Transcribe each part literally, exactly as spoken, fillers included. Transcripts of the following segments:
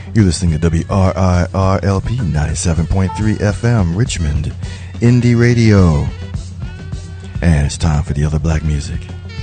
You're listening to W R I R L P ninety-seven point three F M, Richmond, Indie Radio. And it's time for the other black music.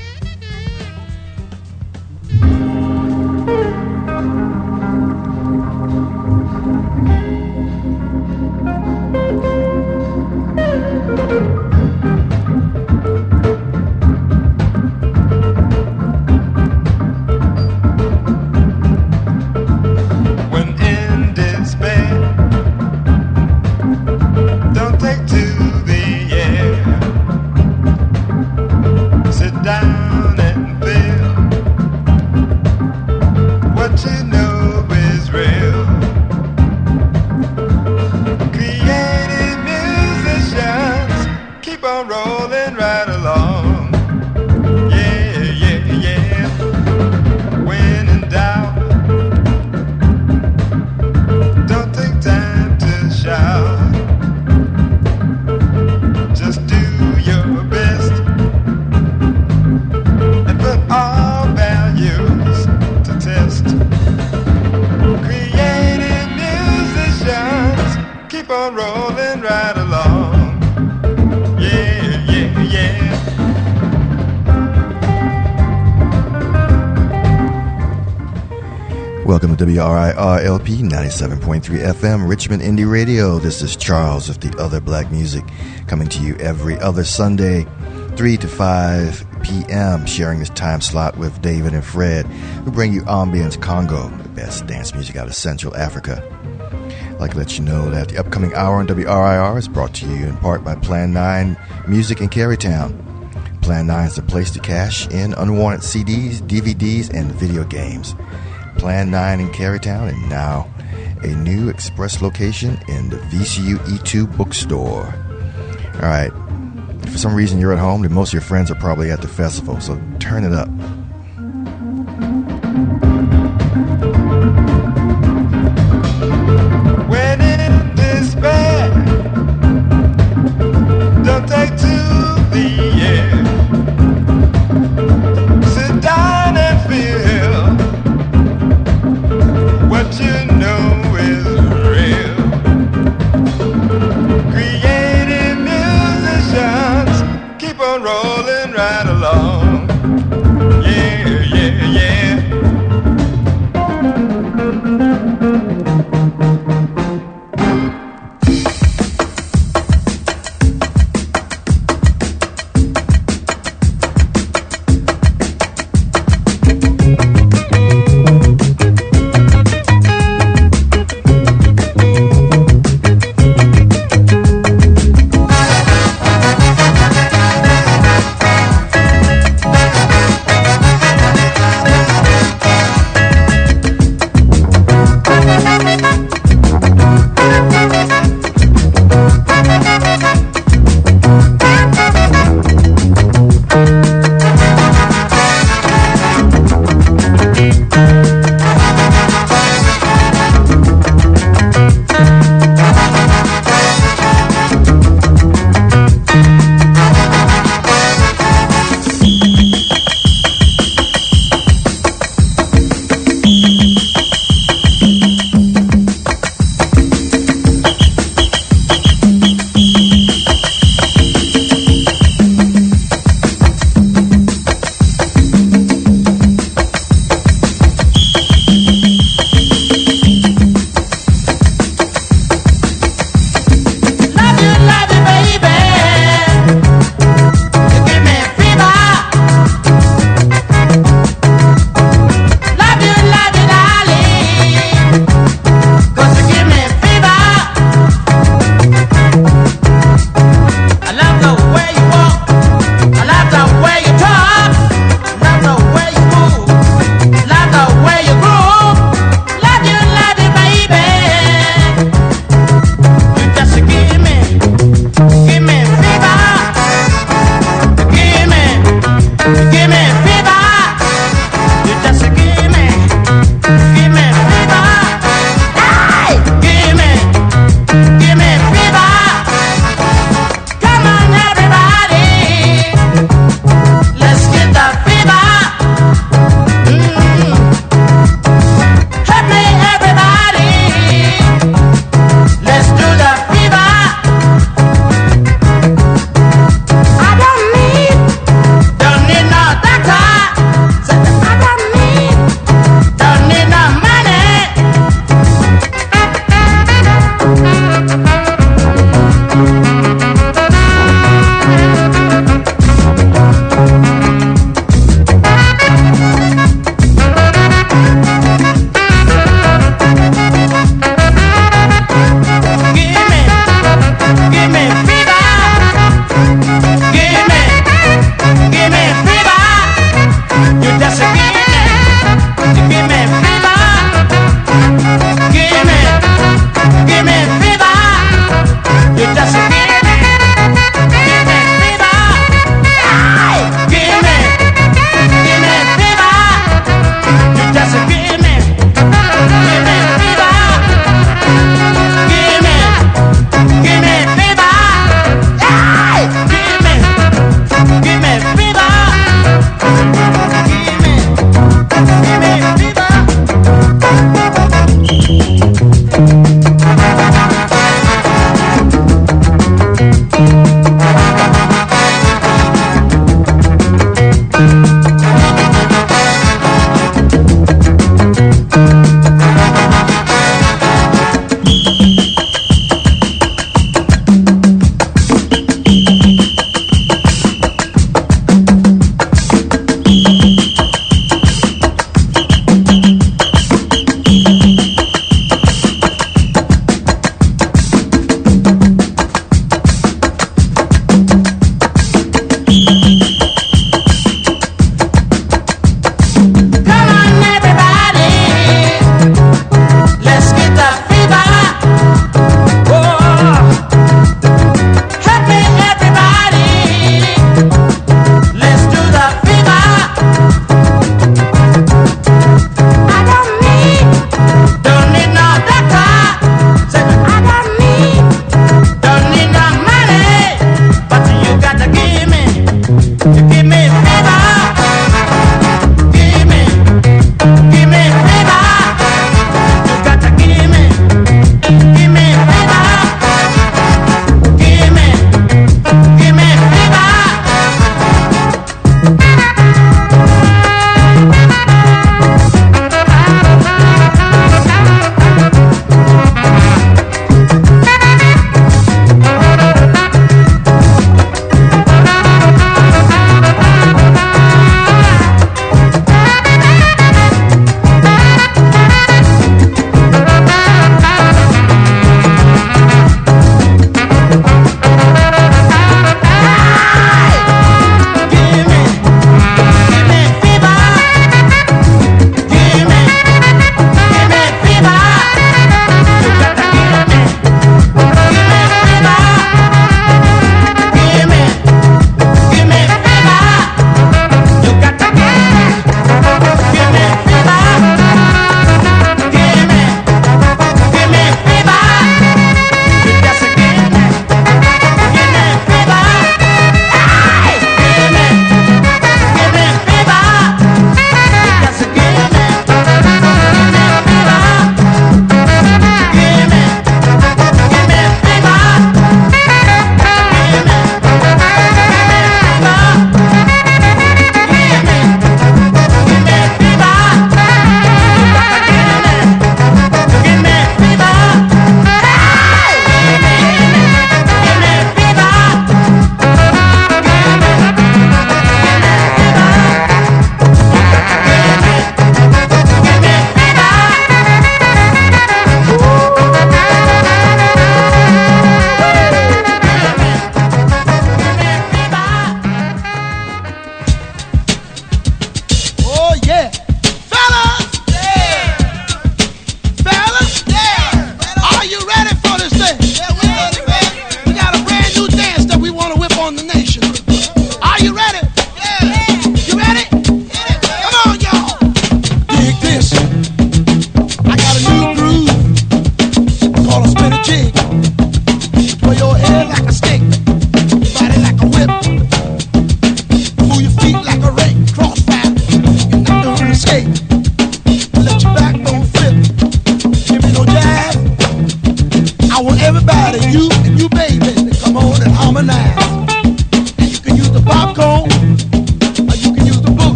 W R I R L P ninety-seven point three F M, Richmond Indie Radio. This is Charles with the Other Black Music, coming to you every other Sunday, three to five p.m., sharing this time slot with David and Fred, who bring you Ambience Congo, the best dance music out of Central Africa. I'd like to let you know that the upcoming hour on W R I R is brought to you in part by Plan nine Music in Carytown. Plan nine is the place to cash in unwanted C Ds, D V Ds, and video games. Plan nine in Carytown, and now a new express location in the V C U E two bookstore. All right, if for some reason you're at home, then most of your friends are probably at the festival, so turn it up. When in despair, don't take to the air. Sit down and feel what you know is real. Creative musicians keep on rolling right along. Yeah, yeah, yeah.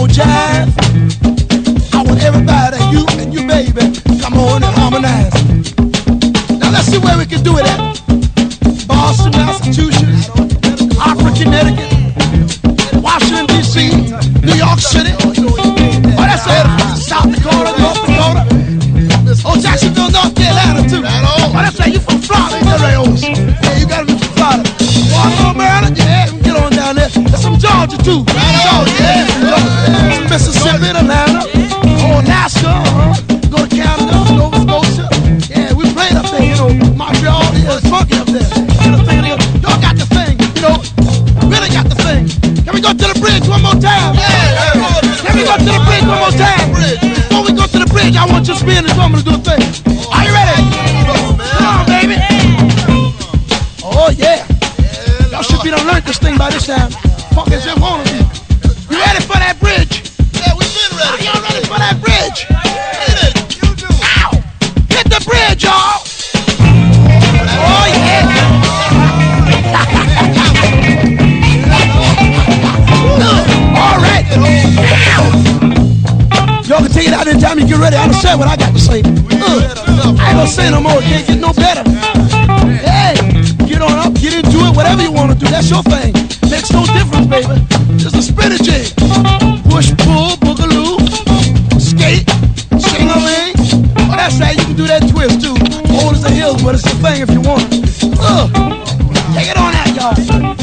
old jive. I want everybody, you and you baby, come on and harmonize. Now let's see where we can do it at. Boston, Massachusetts, Hartford, Connecticut, Washington, D C, New York City. Oh, that's it. South Dakota, North Dakota. Oh, Jacksonville, North Carolina, too. Oh, that's right. You from Florida, yeah, you gotta be from Florida. Baltimore, Maryland, yeah, get on down there. There's some Georgia, too. Georgia, yeah. Some Mississippi, Atlanta. Oh, Alaska, uh-huh. Go to Canada, Nova Scotia. Yeah, we played up there, you know. Montreal, yeah, it's funky up there. Get a thing, y'all got the thing, you know. Really got the thing. Can we go to the bridge one more time? Yeah, yeah. Can we go to the bridge one more time? Before we go to the bridge, I want you to spin and drum to do a thing. Are you ready? Come on, baby. Oh, yeah. Y'all should be done learned this thing by this time. Fuck as you wanna be. You ready for that bridge? Yeah, we been ready. Are y'all ready for that bridge? Hit it. You do. Ow! Hit the bridge, y'all. Oh, yeah. All right. Y'all can take it out anytime you get ready. I done said what I got to say. Uh, I ain't gonna say no more. It can't get no better. Hey, get on up, get into it, whatever you want to do. That's your thing. Makes no difference, baby. Just a spinner jig. Push, pull, boogaloo, skate, sing-a-ling. Oh, that's right. You can do that twist too. Old as the hills, but it's the thing if you want. Uh, take it on out, y'all.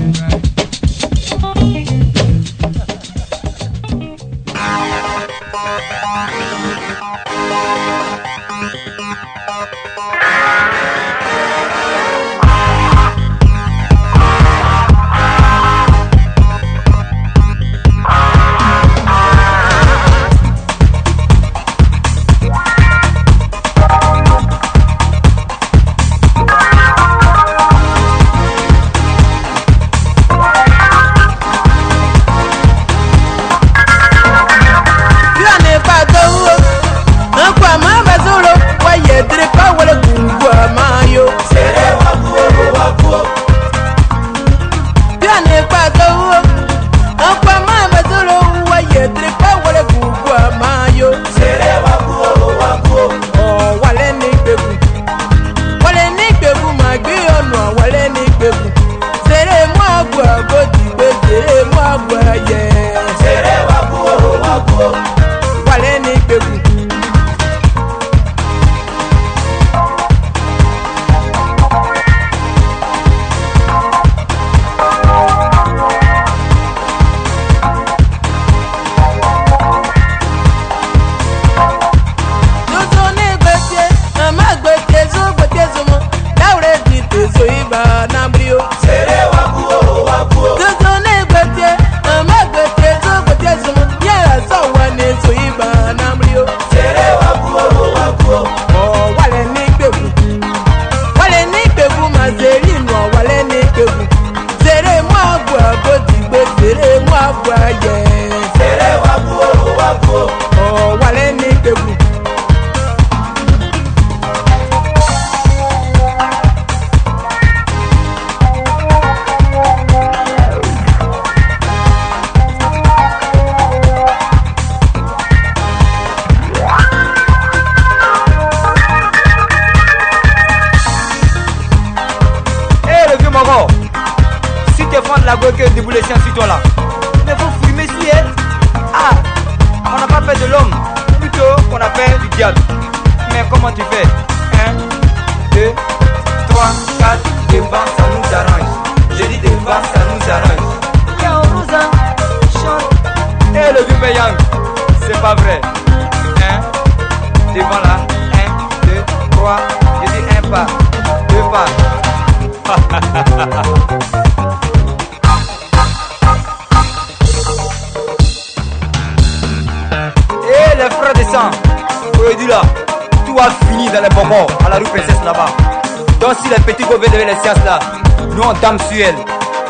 Nous on dame sur elle.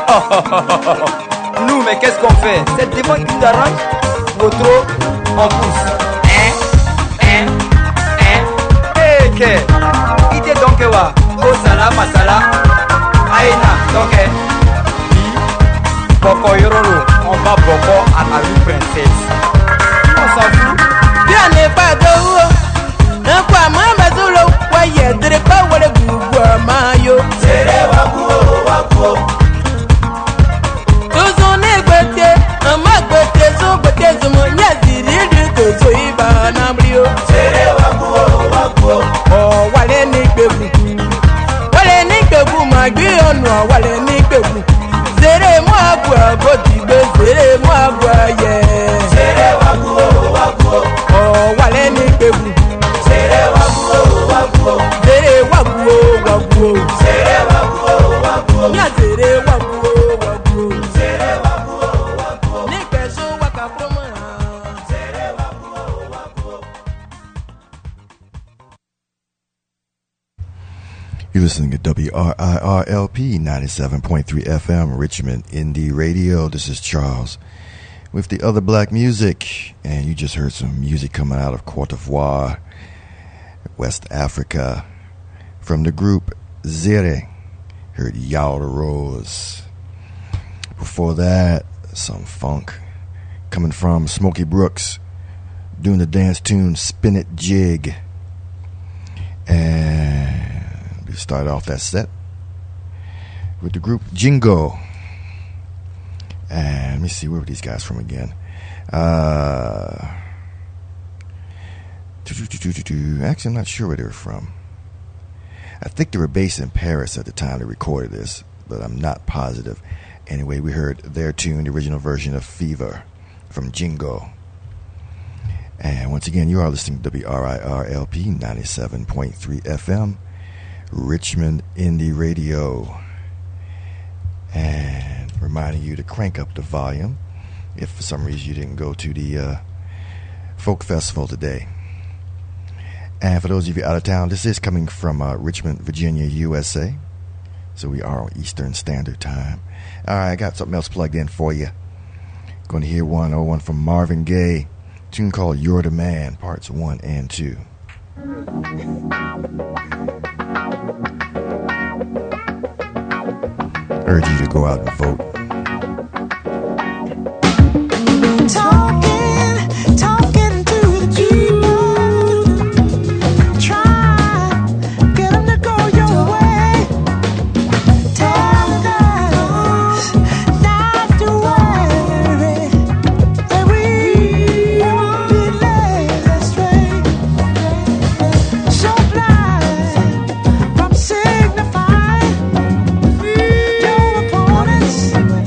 Nous mais qu'est-ce qu'on fait? Cette devant qui nous arrange. Votre on pousse. Hein? Hein? Hein? Hey que idée donc wa. Oh sala masala. Aïna donc eh. Boko yorolo. On va boko à la rue princesse. You're listening to W R I R L P ninety-seven point three F M, Richmond Indie Radio. This is Charles with the other black music. And you just heard some music coming out of Cote d'Ivoire, West Africa, from the group Zere. Heard Yao the Rose. Before that, some funk coming from Smokey Brooks, doing the dance tune Spin It Jig. And we started off that set with the group Jingo. And let me see, where were these guys from again? Uh, actually, I'm not sure where they were from. I think they were based in Paris at the time they recorded this, but I'm not positive. Anyway, we heard their tune, the original version of Fever from Jingo. And once again, you are listening to W R I R L P ninety-seven point three F M, Richmond Indie Radio. And reminding you to crank up the volume if for some reason you didn't go to the uh, folk festival today. And for those of you out of town, this is coming from uh, Richmond, Virginia, U S A. So we are on Eastern Standard Time. All right, I got something else plugged in for you. Going to hear one oh one from Marvin Gaye. Tune called You're the Man, parts one and two. Urge you to go out and vote. Talking, talking to the people. Try, get them to go your way. Tell us not to worry, that we won't be led astray. So blind from signifying your opponents.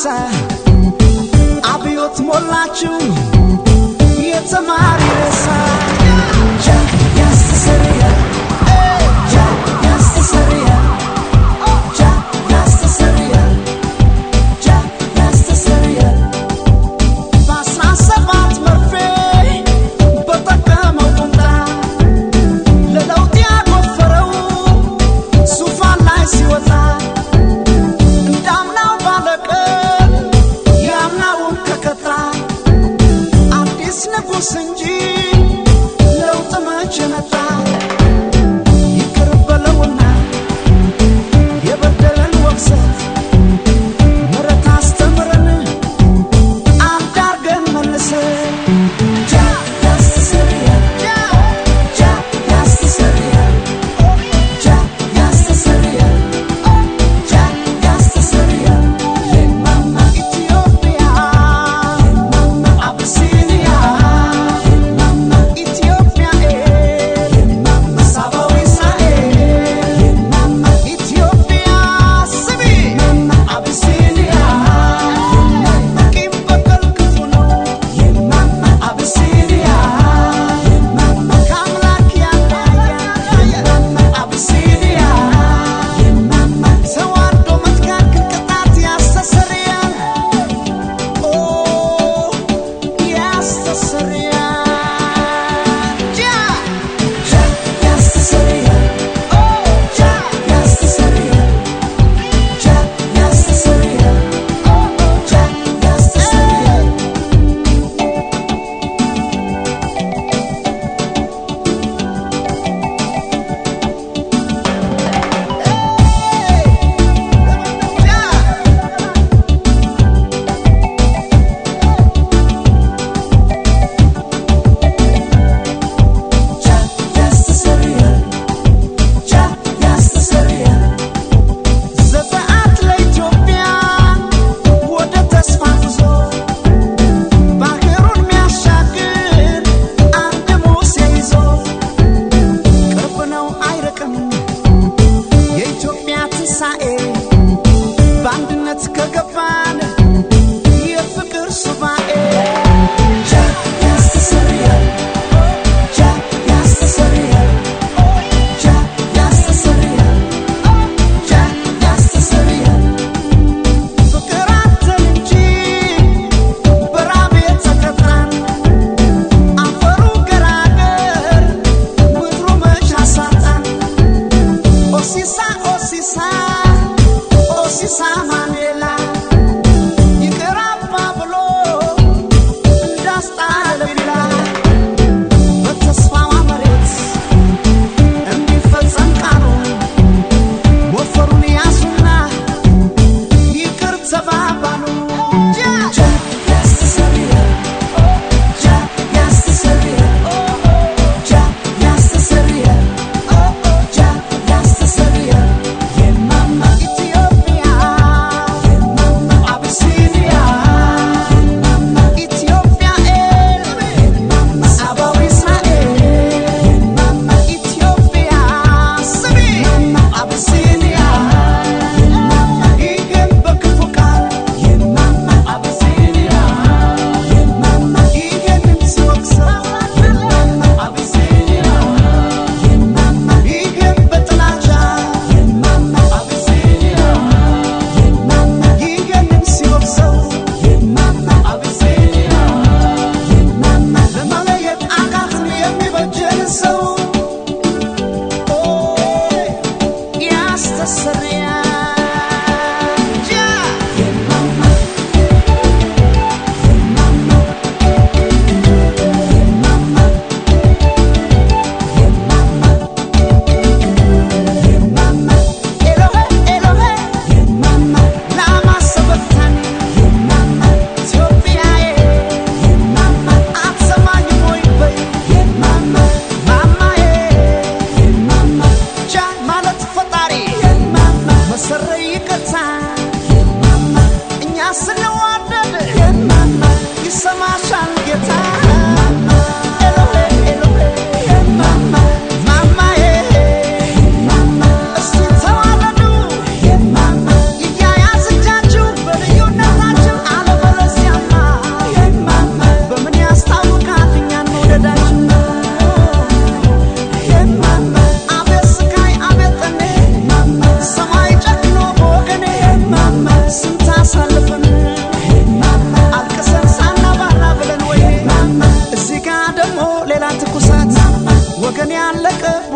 አብዮት ሞላችሁ የተማሪ ሬሳ ጃ ያስተሰርያ ጃ ያስተሰርያ ጃ ያስተሰርያ ጃ ያስተሰርያ በአስራ ሰባት መርፌ በጠቀመው ቁምጣ ለለውጥ ያጎፈረው ሱፋን ላይ ሲወጣ እንዳምናው ባለቀን ያምናውን ከከታ አዲስ ንጉስ እንጂ ለውጥ መቼ መጣ ይቅር በለውና የበደለን ወቅሰት ምሕረት አስተምረን አንድ አርገን መልሰን ጃ ያስተሰርያ ጃ ያስተሰርያ ጃ ያስተሰርያ ጃ ያስተሰርያ የማማ ኢትዮጵያ የማማ አብሲኒያ የማማ ኢትዮጵያ የማማ ሳባዊ እስራኤል የማማ ኢትዮጵያ ስሚ የማማ አብሲኒያ የማማ ቂም በቀል ክፉ ነው የማማ አብሲኒያ የማማ ከአምላክ ያለያያል የማማ አብሲኒያ የማማ ተዋርዶ መትካት ቅጣት ያስተሰርያል ኦ ያስተሰርያል ጃ ጃ ያስተሰርያል ኦ ጃ ያስተሰርያል ጃ ያስተሰርያል ኦ ጃ ያስተሰርያል ዘፈአት ለኢትዮጵያ ወደ ተስፋ ጉዞ ባህሩን ሚያሻግር አንድ ሙሴ ይዞ ቅርብ ነው አይርቅም የኢትዮጵያ ትንሣኤ በአንድነት ከገባን የፍቅር ሱባኤ ጃ ያስተሰርያል ጃ ያስተሰርያል ጃ ያስተሰርያል ጃ ያስተሰርያል ፍቅር አተን እንጂ በራብ የተቀጣን አፈሩ ገራገር ምድሩ መች አሳጣን ኦሲሳ ኦሲሳ ኦሲሳ ማንዴላ ይቅር አባ ብሎ እንዳስጣለ ቢላ በተስፋዋ መሬት እንዲፈጸም ቃሉ ወፈሩን ያሱና ይቅር ተባባሉ ጃ ያስተሰርያል ጃ ያስተሰርያል ጃ ያስተሰርያል ጃ ያስተሰርያል የማማ ኢትዮጵያ የማማ አብሲኒያ የማማ ኢትዮጵያ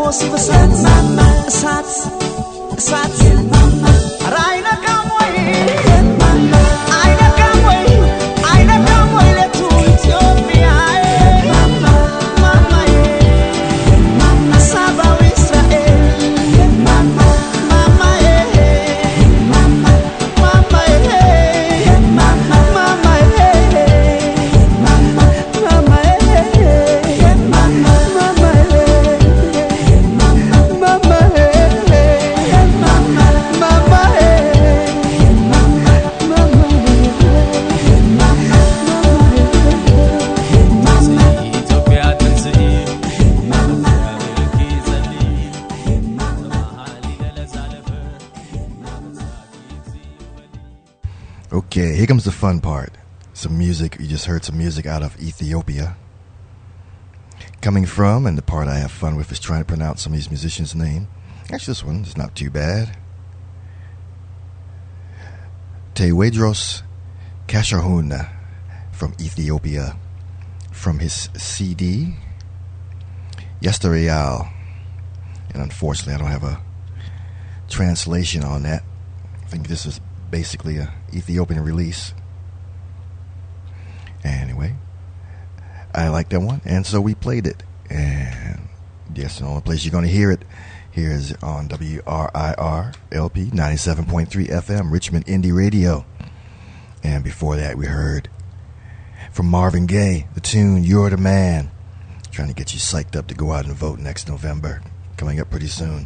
possível Sats, Sats, Sats, Raina Kamwai, Aina Kamwai, Aina Kamwai, let to Ethiopia, Mama, Mama, Saba Israel, Mama, Mama, Mama, Mama, Mama, Mama, Okay, here comes the fun part. Some music. You just heard some music out of Ethiopia. Coming from, and the part I have fun with is trying to pronounce some of these musicians' name. Actually, this one is not too bad. Tewedros Kashahun from Ethiopia, from his C D, Yesterreal. And unfortunately, I don't have a translation on that. I think this is basically a Ethiopian release. Anyway, I like that one, and so we played it. And yes, the only place you're going to hear it here is on W R I R L P ninety-seven point three F M, Richmond Indie Radio. And before that, we heard from Marvin Gaye, the tune You're the Man, trying to get you psyched up to go out and vote next November, coming up pretty soon.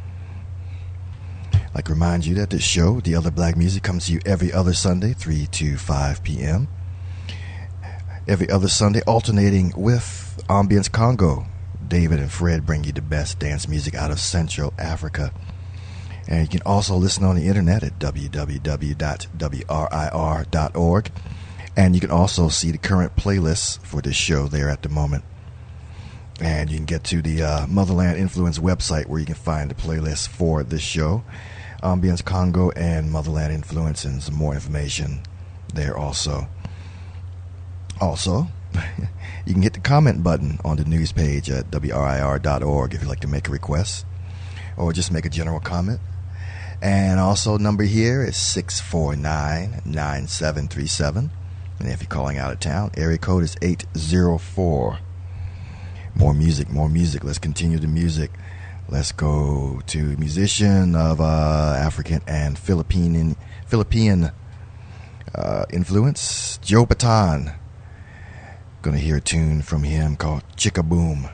I'd like to remind you that this show, The Other Black Music, comes to you every other Sunday, three to five p.m. Every other Sunday, alternating with Ambience Congo. David and Fred bring you the best dance music out of Central Africa. And you can also listen on the internet at w w w dot w r i r dot org. And you can also see the current playlists for this show there at the moment. And you can get to the uh, Motherland Influence website where you can find the playlist for this show. Ambience Congo and Motherland Influence, and some more information there also. Also, you can hit the comment button on the news page at w r i r dot org if you'd like to make a request or just make a general comment. And also, number here is six four nine, nine seven three seven. And if you're calling out of town, area code is eight zero four. More music, more music. Let's continue the music. Let's go to musician of uh, African and Philippine Philippine uh, influence, Joe Bataan. Gonna hear a tune from him called Chicka Boom.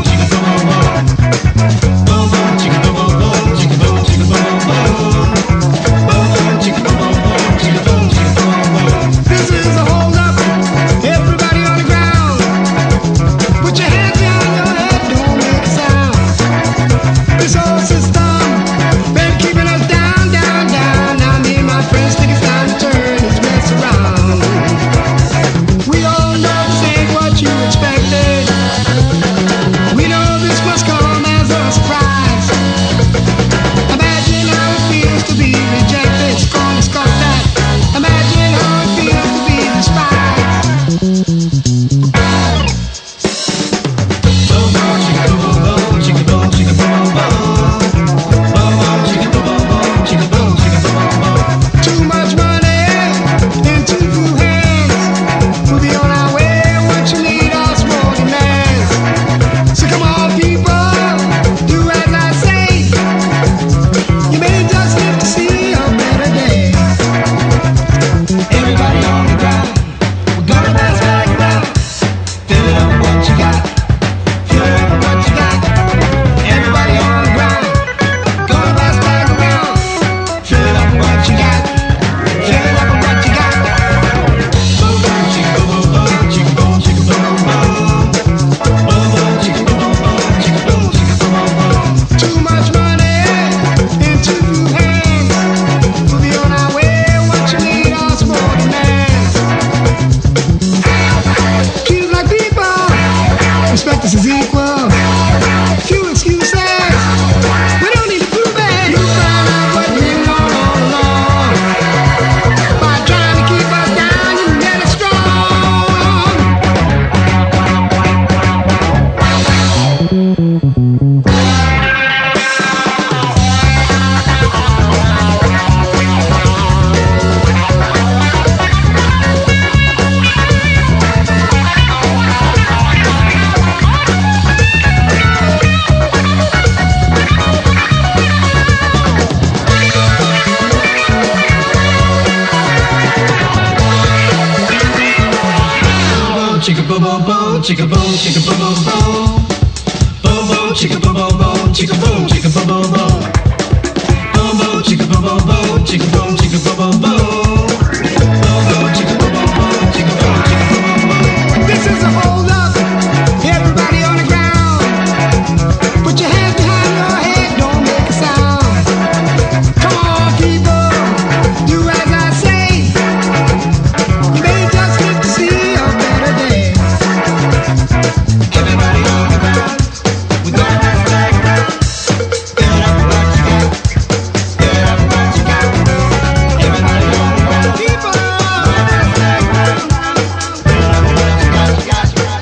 Boom, boom, chicka boom, boom, chicka boom, chicka boom, boom. chicka boom boom boom, chicka boom, chicka boom boom boom. Boom boom, chicka boom boom boom, chicka boom, chicka boom boom boom. Boom boom, chicka boom boom boom, chicka boom, chicka boom boom boom. Boom boom, chicka boom boom boom, chicka boom, chicka boom boom boom. This is a hold up. Everybody on the ground. Put your hands behind your head, don't make a sound. Come on, people, do as I say. They just live to see a better day. Everybody on the ground, we're gonna rock like that. Get up what you got, get up what you got. Everybody on the ground, People, we're gonna rock like that. Get up what you got, you got, you got, you got.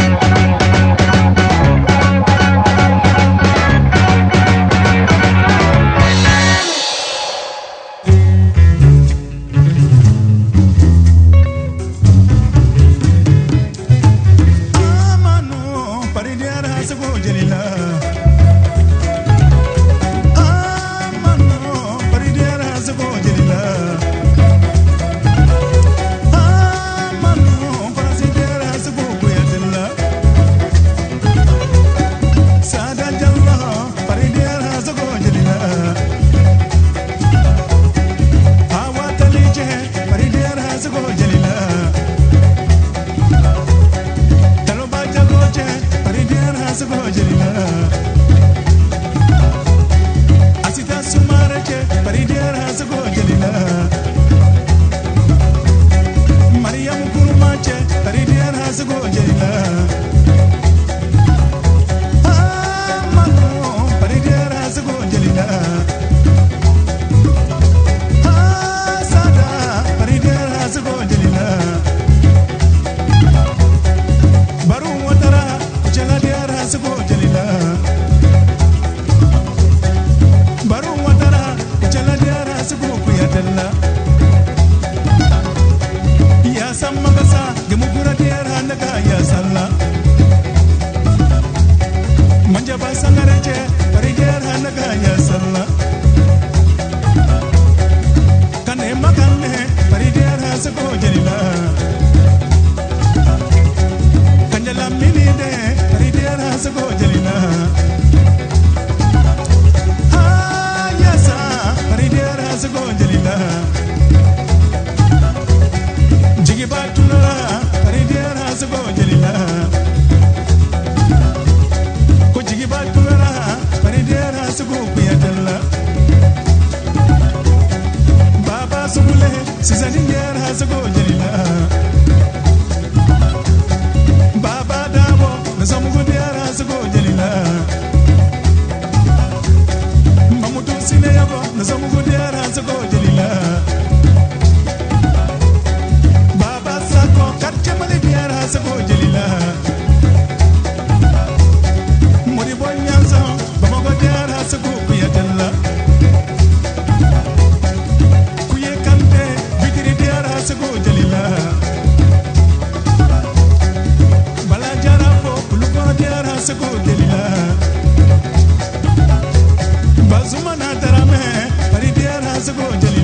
Amano, paridiara sago jelila. Amano, paridiara sago jelila. Amano, parasidiara sago kuyatilla. Sada jalla, paridiara sago jelila. Awatalije, paridiara sago jelila. Taloba jagoje, paridiara sago jelila. Asita sumareje, paridiara sago jelila. Mariam kurumache, paridiara sago jelila. Amano, paridiara sago jelila. Asada, paridiara sago jelila. Baru watara, jala diara sago jelila. Baru watara, jala diara sago kuyatella. Ya samma basa, gemugura diara naga ya salla. Manja basa ngareje, pari diara naga ya salla. Kane makane, pari diara sago jelila. Kanjala minide, paridiara sago jelila. Ah, yasa, paridiara sago jelila. Jigi batula, paridiara sago jelila. Ko jigi batula, paridiara sago kuyatella. Baba subule, sizanidiara sago jelila. Baba dabo, nasamugo diara sago jelila. Mamutu sine yabo, nasamugo diara sago jelila. Baba sako, katche mali diara sago jelila. Muri bonyanza, bamago diara sago kuyatella. Kuye kante, bitiri diara sago jelila. Bala jarafo, uluko diara sago jelila. Bazuma na tarame, pari diara sago jelila.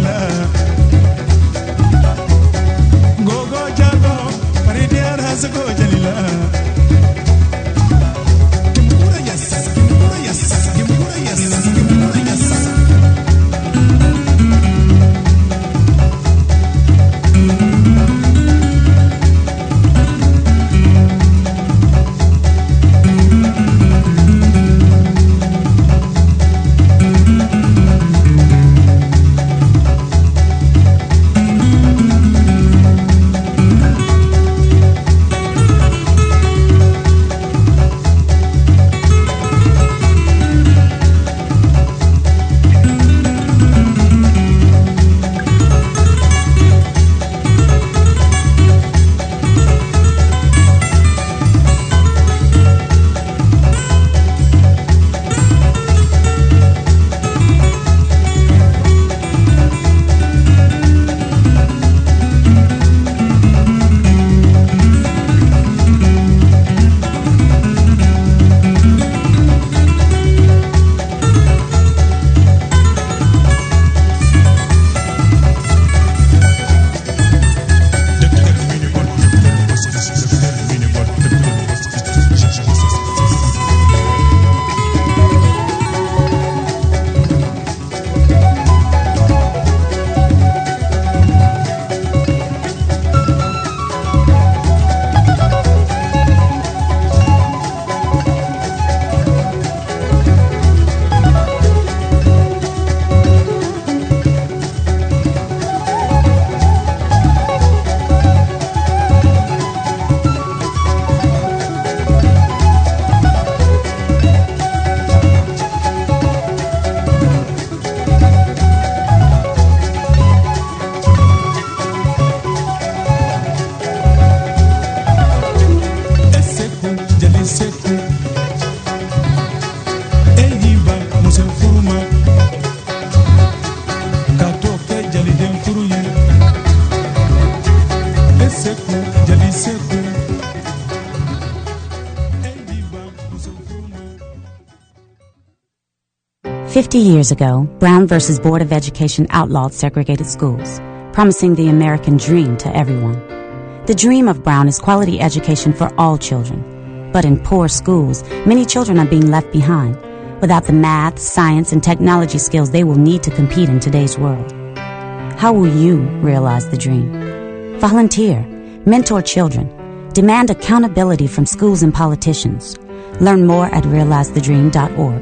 Fifty years ago, Brown versus Board of Education outlawed segregated schools, promising the American dream to everyone. The dream of Brown is quality education for all children. But in poor schools, many children are being left behind, without the math, science, and technology skills they will need to compete in today's world. How will you realize the dream? Volunteer, mentor children, demand accountability from schools and politicians. Learn more at realize the dream dot org.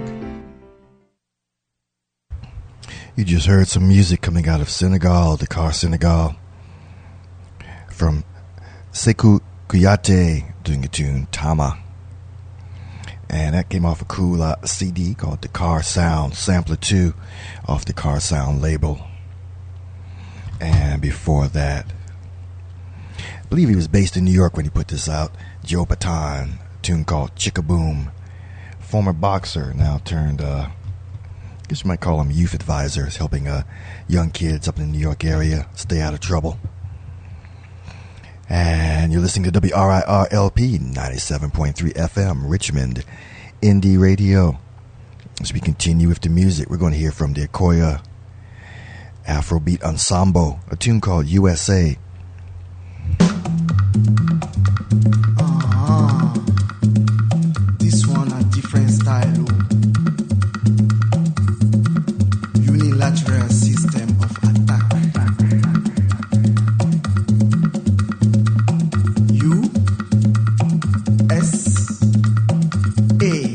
You just heard some music coming out of Senegal, Dakar, Senegal, from Sekou Kouyaté doing a tune, Tama. And that came off a cool uh, C D called Dakar Sound, Sampler two off the Dakar Sound label. And before that, I believe he was based in New York when he put this out, Joe Baton, a tune called Chicka Boom. Former boxer, now turned, uh, I guess you might call him youth advisors, helping uh, young kids up in the New York area stay out of trouble. And you're listening to W R I R L P ninety-seven point three F M, Richmond Indie Radio. As we continue with the music, we're going to hear from the Akoya Afrobeat Ensemble, a tune called U S A. Ah, this one a different style. Unilateral system of attack. U S A.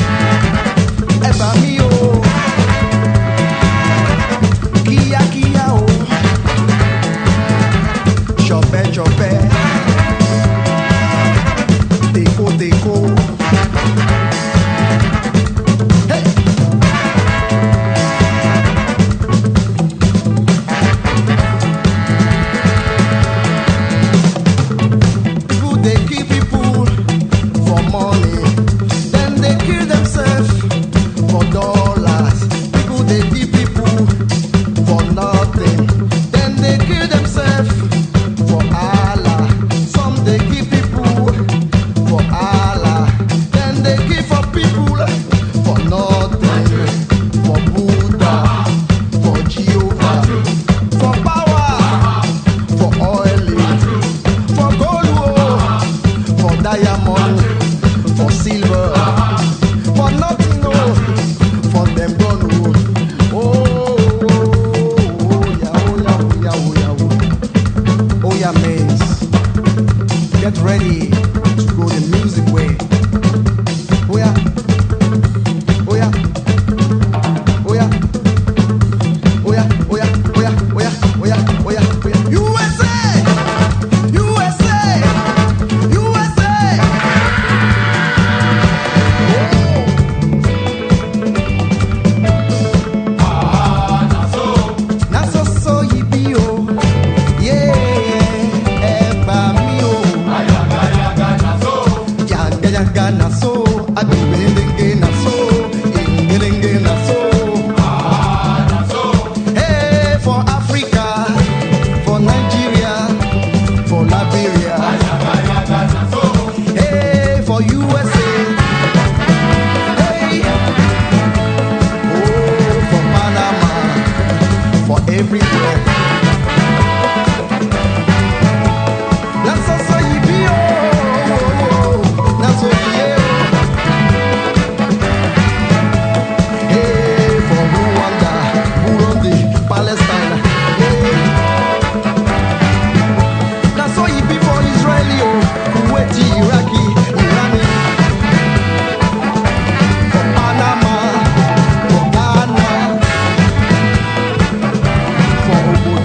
Kia kia everywhere. That's also yippee, oh, that's what yeah. Hey, for Rwanda, Burundi, Palestine, hey. That's all yippee for Israeli, oh, Kuwaiti, Iraqi, Irani. For Panama, for Ghana, for Obodo.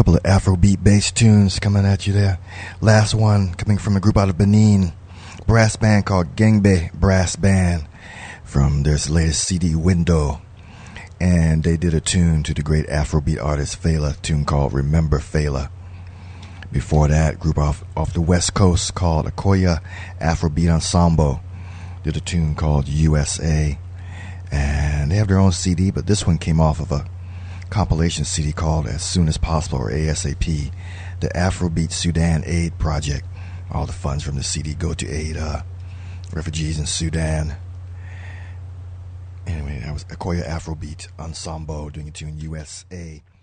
couple of Afrobeat bass tunes coming at you there. Last one coming from a group out of Benin, brass band called Gengbe Brass Band, from their latest C D Window. And they did a tune to the great Afrobeat artist Fela, a tune called Remember Fela. Before that, group off, off the West Coast called Akoya Afrobeat Ensemble did a tune called U S A. And they have their own C D, but this one came off of a compilation C D called As Soon As Possible, or ASAP, the Afrobeat Sudan Aid Project. All the funds from the C D go to aid uh, refugees in Sudan. Anyway, that was Akoya Afrobeat Ensemble doing a tune U S A.